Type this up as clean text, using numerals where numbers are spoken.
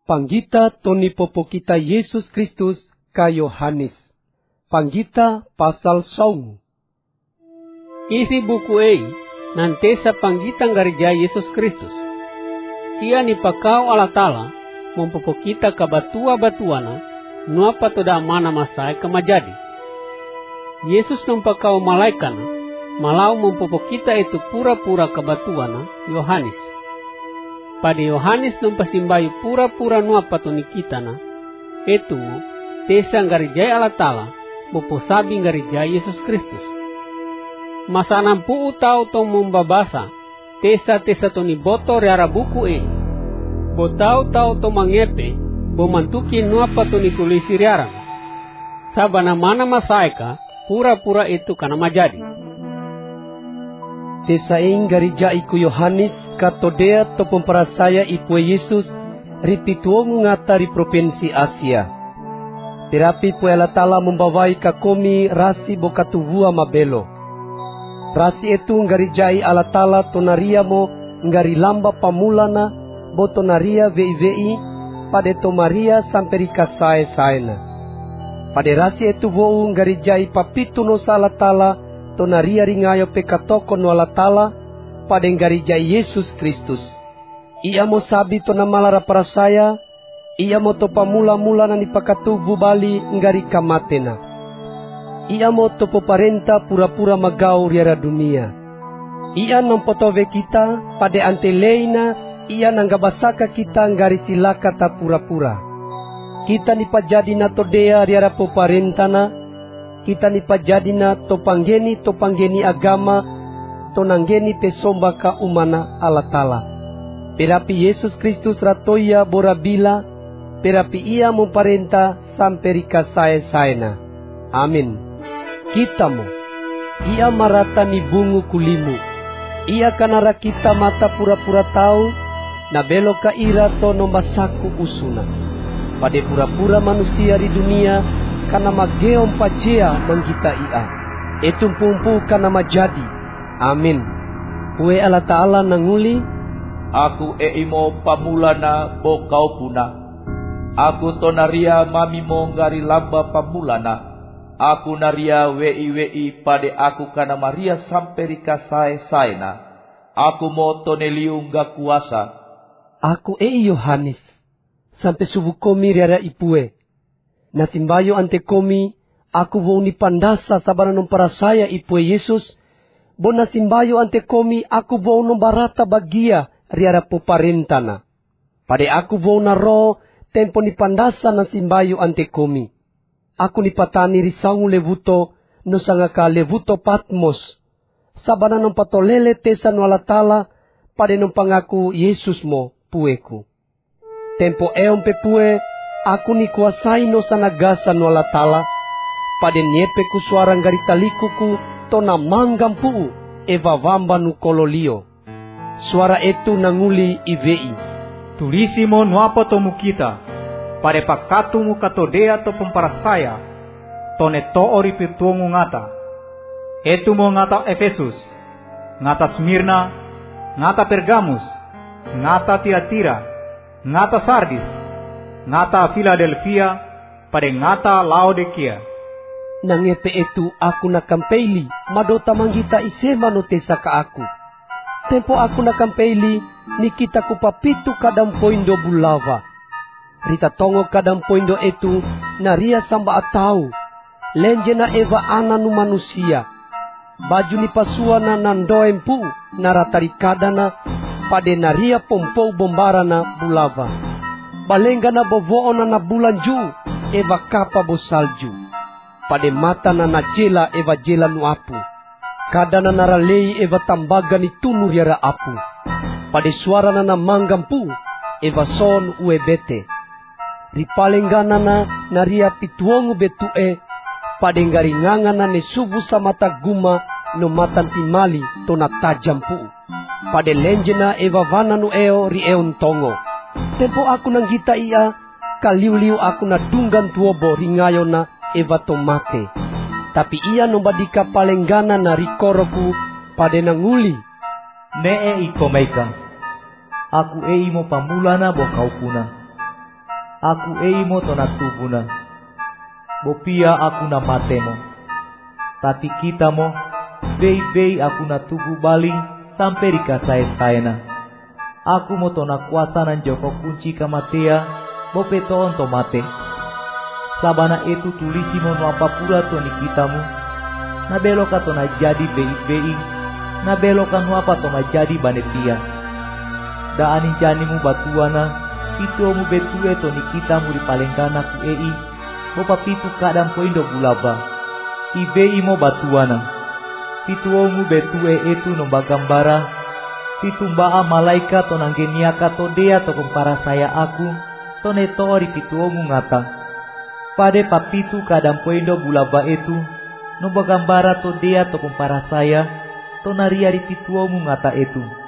Panggita Toni popo kita Yesus Kristus ka Yohanes. Panggita pasal 9. Isi buku nanti sa panggitang garja Yesus Kristus. Ia ni pakau Allah Ta'ala mempopo kita ka batua-batuana nuapa toda mana masai kamajadi. Yesus numpakau malaikana malau mempopo kita itu pura-pura kabatuana Yohanes. Pada Yohanes numpasimbayu pura-pura nuapa toni kita na itu mo tesa garja Allah Ta'ala boposabi garja Yesus Kristus. Masa 60 tau to membabasa tesa toni boto reara buku botau tau to mangepe bomantuki nuapa toni tulisi reara sabana mana masaika pura-pura itu kana majadi. Tesa garija iku Yohanes katodea to pemperasaya ipu Yesus ripituongu ngata di provinsi Asia. Terapi pu Allah Ta'ala membawai kakomi rasi bokatuvua mabelo. Rasi itu ngarijai Allah Ta'ala tonaria mo ngari lamba pamulana botonaria vei pada to Maria sampai rikasae saena. Pada rasi itu wou ngarijai papitu no Allah Ta'ala tonaria ringayo pekatoko no Allah Ta'ala pada ngarijai Yesus Kristus. Ia mo sabi to namalara para saya, ia mo to pamula-mula na nipakatubu bali ngari kamatena. Ia mo to poparenta pura-pura magau riara dunia. Ia nompotove kita pada anteleina, ia nanggabasaka kita ngari silaka ta pura-pura. Kita nipajadi na todea riara poparentana, kita nipajadi na topanggeni agama, tonanggeni pesomba ka umana Allah Ta'ala. Perapi Yesus Kristus ratoya borabila, perapi ia memparenta sampai rikasae saena. Amin. Kita mo, ia marata ni bungu kulimu, ia kanara kita mata pura-pura tahu, na belo ka ira to nombasaku usuna. Pada pura-pura manusia di dunia, kana mageom pajea manggita ia. Etumpumpu kana majadi. Amin. Ue Allah Ta'ala nanguli, aku eimo pamulana bokau puna. Aku tonaria mami monggari lamba pamulana. Aku naria wei pada aku kana Maria sampai rikasae saena. Aku mo toneliung ga kuasa. Aku Yohanes sampai subuh komi riara ipue. Nasimbayo ante komi aku wo ni pandasa sabaran para saya ipue Yesus. Bo nasimbayo ante komi aku wo nombarata bagia riara poparentana. Pada aku wo naro tempo ni pandasa nasimbayo ante komi. Aku nipatani risangu levuto no sangaka levuto Patmos. Sabana nung patolele tesa no Allah Ta'ala pada nung pangaku Yesus mo pueku. Tempo eon pe pue aku ni kuasai no sanagasa no Allah Ta'ala pada niepe ku suara ngaritalikuku to na manggam puu evavamba nu kololio. Suara itu nanguli ivei. Tulisi mo nuapa tomu kita. Pada pakatumu katodea to pemparasaya, tone to ori pituongu ngata. Etu mo ngata Efesus, ngata Smyrna, ngata Pergamus, ngata Tiatira, ngata Sardis, ngata Philadelphia, pada ngata Laodikia. Nangepe itu aku nakampeli, madota manggita isema no tesa ka aku. Tempo aku nakampeli, nikita ku papitu kadam poindo bulava. Rita tongo kadam poindo itu naria samba atau lenjena eva ananu manusia. Baju ni pasuana nandoem pu naratarikadana pade naria pompou bombarana bulava. Balenggana bovoona na bulan ju eva kapa bosalju. Pade mata na najela eva jela nu apu. Kadana naralei eva tambaga ni tunu riara apu. Pade suara na manggam pu eva son uebete. Ripalenganana naria pituongu betue padengaringangana ne subu sa mata guma no matan timali to na tajam pu. Pade lenjena evavana no eo ri eon tongo. Tempo aku nang gita ia kaliu-liu aku na dunggan tuobo ringayo na eva tomate. Tapi ia no badika palenggana na rikoroku pade nanguli. Nee iko meika. Aku mo pamulana bokau kuna. aku eimo tona tubuna, bopia aku na matemo, tapi kita mo, bei aku na tubu bali sampai dikasai saena. Aku mo tona kuasa nan joko kunci kamatea, bopeton to mate. Sabana itu tulisi mo nuapa pura to ni kitamu, na beloka to na jadi bei, na beloka nuapa to na jadi banetia. Da ani janimu batuana, pituomu betue to ni kitamu di palengkana ku ei, bopa pitu kadam poindo bulaba. Ibei mo batuana, pituomu betue itu nomba gambara, pitumbaa malaikat to nanggeniaka to dea to kumpara saya aku, to netori pituomu ngata. Pade papitu kadam poindo bulaba itu, nomba gambara to dea to kumpara saya, to nariari pituomu ngata itu.